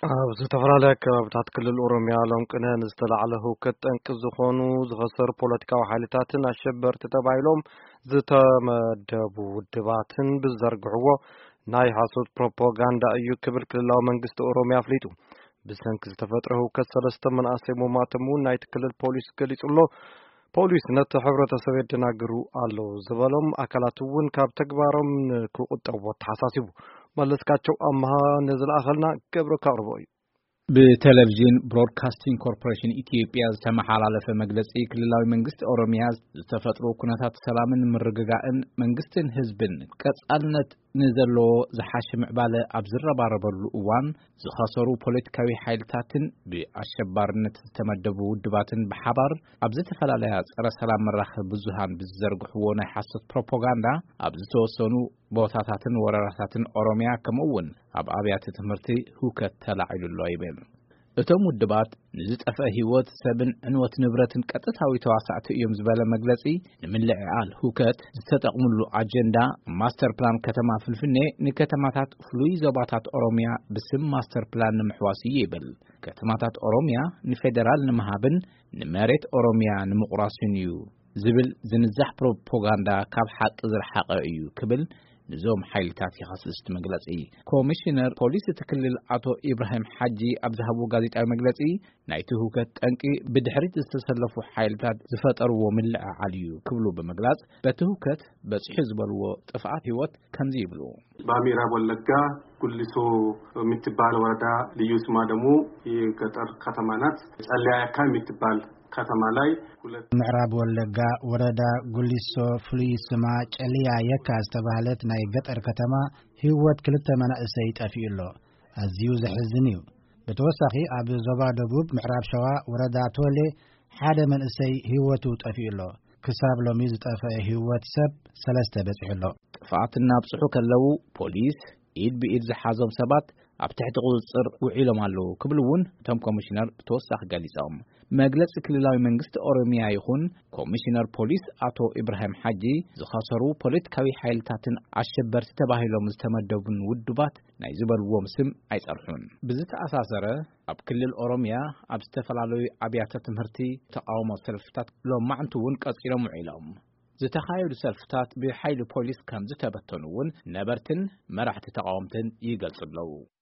ዝተፈላለዩ ከባቢታት ክልል ኦሮሚያ ሎንቅነን ዝተላዕለ ህውከት ጠንቂ ዝኾኑ ዝኸሰሩ ፖለቲካዊ ሓይልታትን ኣሸበርቲ ተባሂሎም ዝተመደቡ ውድባትን ብዘርግሕዎ ናይ ሓሶት ፕሮፓጋንዳ እዩ ክብል ክልላዊ መንግስቲ ኦሮሚያ ኣፍሊጡ። ብሰንኪ ዝተፈጥረ ህውከት 3 መናእሰይ ሞማቶም ናይቲ ክልል ፖሊስ ገሊጹሎ ፖሊስ ነቲ ሕብረተሰብ የደናግሩ ኣለዉ ዝበሎም ኣካላት እውን ካብ ተግባሮም ክቁጠቡ ተሓሳሲቡ። መለስካቸው አማሃ ነዝላአኸልና ገብረ ካርቦ እዩ። በቴሌቪዥን ብሮድካስቲንግ ኮርፖሬሽን ኢትዮጵያ ዝተመሓላለፈ መግለጺ ክልላዊ መንግስቲ ኦሮሚያ ዝተፈጥሮ ኩነታት ሰላምን ምርግጋእን መንግስትን ህዝብን ቀጻልነት ንዘለዎ ዝሓሸ ምዕባለ ኣብ ዝረባረበሉ እዋን ዝኸሰሩ ፖለቲካዊ ሓይልታትን ብኣሸባርነት ዝተመደቡ ውድባትን ብሓባር ኣብ ዝተፈላለያ ጸረ ሰላም መራኸቢ ብዙሃን ብዘርግሕዎ ናይ ሓሰት ፕሮፓጋንዳ ኣብ ዝተወሰኑ ቦታታትን ወረራታትን ኦሮሚያ ከምኡውን ኣብ ኣብያተ ትምህርቲ ሁከት ተላዒሉሎ ይብል። እቶም ውድባት ንዝጠፍአ ህይወት ሰብን ዕንወት ንብረትን ቀጥታዊ ተዋሳእቲ እዮም ዝበለ መግለጺ ንምልዕዓል ሁከት ዝተጠቕሙሉ ኣጀንዳ ማስተር ፕላን ከተማ ፍልፍኔ ንከተማታት ፍሉይ ዞባታት ኦሮሚያ ብስም ማስተር ፕላን ንምሕዋስ ይብል። ከተማታት ኦሮሚያ ንፌደራል ንምሃብን ንመሬት ኦሮሚያ ንምቁራስን እዩ ዝብል ዝንዛሕ ፕሮፓጋንዳ ካብ ሓቂ ዝረሓቐ እዩ ክብል ንዞም ሓይልታት ይኸስስ መግለጺ። ኮሚሽነር ፖሊስ ትክልል አቶ ኢብራሂም ሐጂ ኣብዛሃቡ ጋዜጣዊ መግለጺ ናይቲ ሁከት ጠንቂ ብድሕሪት ዝተሰለፉ ሓይልታት ዝፈጠርዎ ምልዕዓል እዩ ክብሉ በመግለጽ በቲ ሁከት በጽሑ ዝበልዎ ጥፍኣት ህይወት ከምዚ ይብሉ። በምዕራብ ወለጋ ጉሊሶ የምትባል ወረዳ ልዩ ስሟ ደግሞ የገጠር ከተማ ናት። ጸለያ አካባቢ የምትባል ከተማ ላይ ምዕራብ ወለጋ ወረዳ ጉሊሶ ፍሉይ ስማ ጨልያ የካ ዝተባህለት ናይ ገጠር ከተማ ህይወት ክልተ መናእሰይ ጠፊኡሎ ኣዝዩ ዘሕዝን እዩ። ብተወሳኺ ኣብ ዞባ ደቡብ ምዕራብ ሸዋ ወረዳ ቶሌ ሓደ መንእሰይ ህይወቱ ጠፊኡሎ ክሳብ ሎሚ ዝጠፍአ ህይወት ሰብ 3 በጽሕሎ። ጥፋትና ብጽሑ ከለው ፖሊስ ኢድ ብኢድ ዝሓዞም ሰባት ኣብ ትሕቲ ቁጥጥር ውዒሎም ኣለዉ ክብልውን እቶም ኮሚሽነር ብተወሳኺ ገሊጾም። መግለጺ ክልላዊ መንግስቲ ኦሮሚያ ይኹን ኮሚሽነር ፖሊስ አቶ ኢብራሂም ሐጂ ዝኸሰሩ ፖለቲካዊ ሓይልታትን ኣሸበርቲ ተባሂሎም ዝተመደቡን ውድባት ናይ ዝበልዎም ስም ኣይጸርሑን። ብዝተኣሳሰረ ኣብ ክልል ኦሮሚያ ኣብ ዝተፈላለዩ ኣብያተ ትምህርቲ ተቃውሞ ሰልፍታት ሎማዓንቲ እውን ቀጺሎም ውዒሎም። ዝተኻየዱ ሰልፍታት ብሓይሊ ፖሊስ ከም ዝተበተኑውን ነበርትን መራሕቲ ተቃውምትን ይገልጹ ኣለዉ።